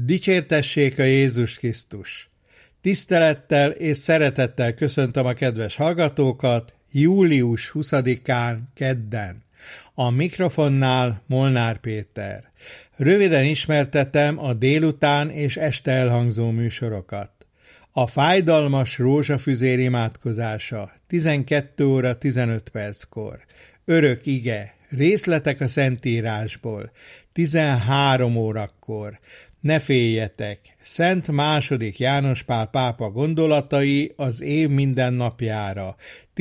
Dicsértessék a Jézus Krisztus! Tisztelettel és szeretettel köszöntöm a kedves hallgatókat július 20-án kedden. A mikrofonnál Molnár Péter. Röviden ismertetem a délután és este elhangzó műsorokat. A fájdalmas rózsafüzér imádkozása 12 óra 15 perckor. Örök ige, részletek a Szentírásból 13 órakor. Ne féljetek! Szent II. János Pál pápa gondolatai az év minden napjára,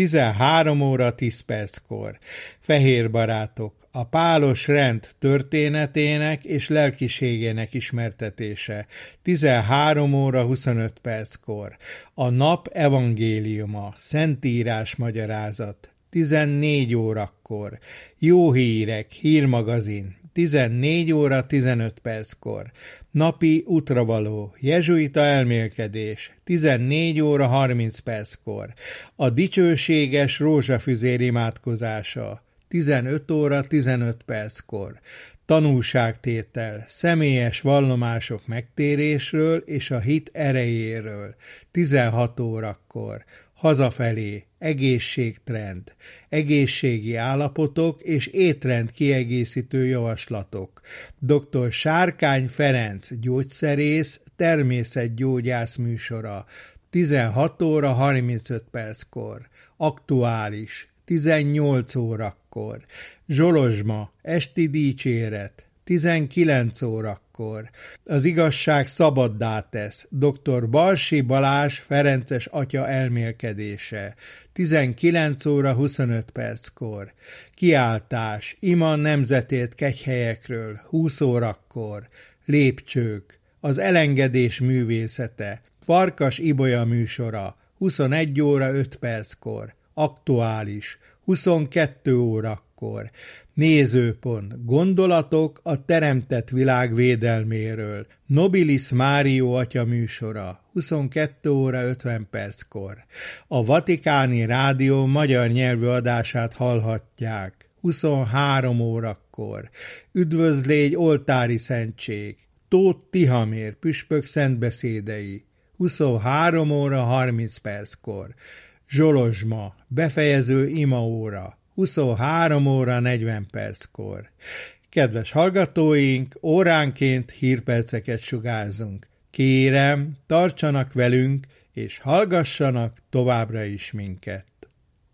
13 óra 10 perckor. Fehér barátok, a pálos rend történetének és lelkiségének ismertetése, 13 óra 25 perckor. A nap evangéliuma, Szentírás magyarázat, 14 órakor. Jó hírek, hírmagazin, 14 óra 15 perckor. Napi útravaló, jezsuita elmélkedés, 14 óra 30 perckor. A dicsőséges rózsafüzér imádkozása, 15 óra 15 perckor. Tanúságtétel, személyes vallomások megtérésről és a hit erejéről, 16 órakor. Hazafelé, egészségtrend, egészségi állapotok és étrend kiegészítő javaslatok. Dr. Sárkány Ferenc gyógyszerész, természetgyógyász műsora, 16 óra 35 perckor. Aktuális, 18 órakor. Zsolozsma, esti dicséret, 19 órakor. Az igazság szabaddá tesz, dr. Balsi Balázs Ferences atya elmélkedése, 19 óra 25 perckor. Kiáltás, ima nemzetért kegyhelyekről, 20 órakor. Lépcsők, az elengedés művészete, Farkas Ibolya műsora, 21 óra 5 perckor. Aktuális, 22 órakor. Nézőpont, gondolatok a teremtett világ védelméről. Nobilis Mário atya műsora, 22 óra 50 perckor. A Vatikáni Rádió magyar nyelvű adását hallhatják, 23 órakor. Üdvözlégy oltári szentség, Tóth Tihamér püspök szentbeszédei, 23 óra 30 perckor. Zsolozsma, befejező imaóra, 23 óra 40 perckor. Kedves hallgatóink, óránként hírperceket sugárzunk. Kérem, tartsanak velünk, és hallgassanak továbbra is minket.